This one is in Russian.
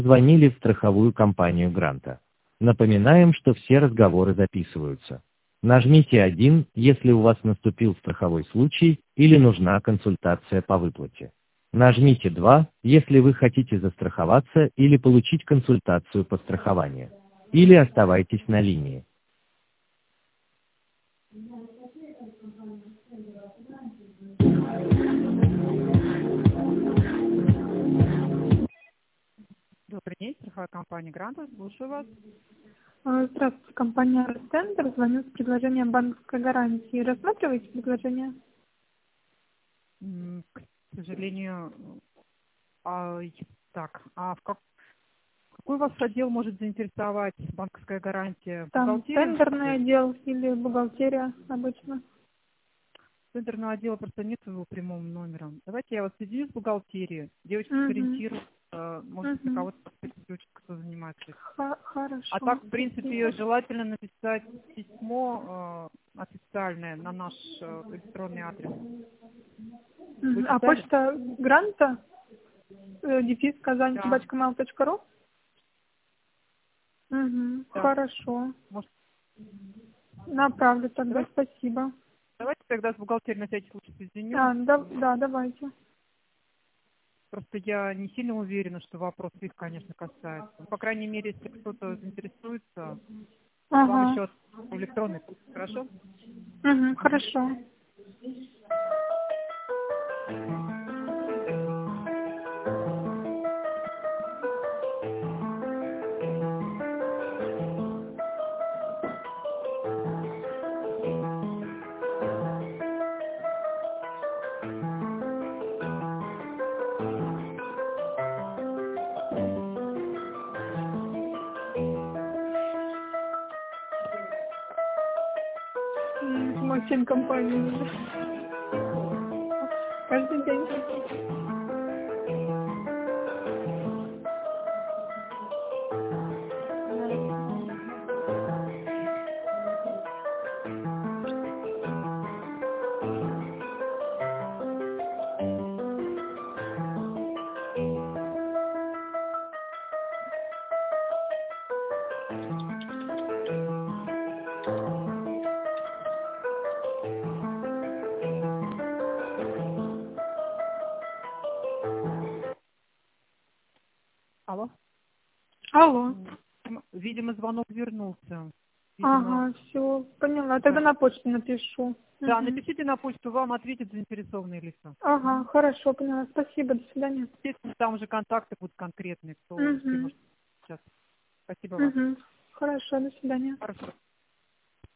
Звонили в страховую компанию Гранта. Напоминаем, что все разговоры записываются. Нажмите 1, если у вас наступил страховой случай или нужна консультация по выплате. Нажмите 2, если вы хотите застраховаться или получить консультацию по страхованию. Или оставайтесь на линии. Добрый день, страховая компания Гранта, слушаю вас. Здравствуйте, компания Ростендер. Звоню с предложением банковской гарантии. Рассматриваете предложение? К сожалению, какой вас отдел может заинтересовать банковская гарантия? Там тендерный отдел или бухгалтерия обычно? Тендерного отдела просто нет своего прямого номера. Давайте я вас соединю с бухгалтерией. Девочки сориентируют, может, для кого-то кто занимается. Хорошо. А так, в принципе, желательно написать письмо официальное на наш электронный адрес. А почта Гранта? Дефис Казань@mail.ru? Да. Хорошо. Направлю тогда, спасибо. Давайте тогда с бухгалтерией на всякий случай соединю. Да, давайте. Просто я не сильно уверена, что вопрос их, конечно, касается. По крайней мере, если кто-то заинтересуется, вам еще в электронный путь. Хорошо? Хорошо. Максим компании. Каждый день. Алло. Видимо, звонок вернулся. Все, поняла. Тогда на почту напишу. Да, напишите на почту, вам ответят заинтересованные лица. Хорошо, поняла. Спасибо, до свидания. Естественно, там уже контакты будут конкретные, кто может сейчас. Спасибо вам. Хорошо, до свидания. Хорошо.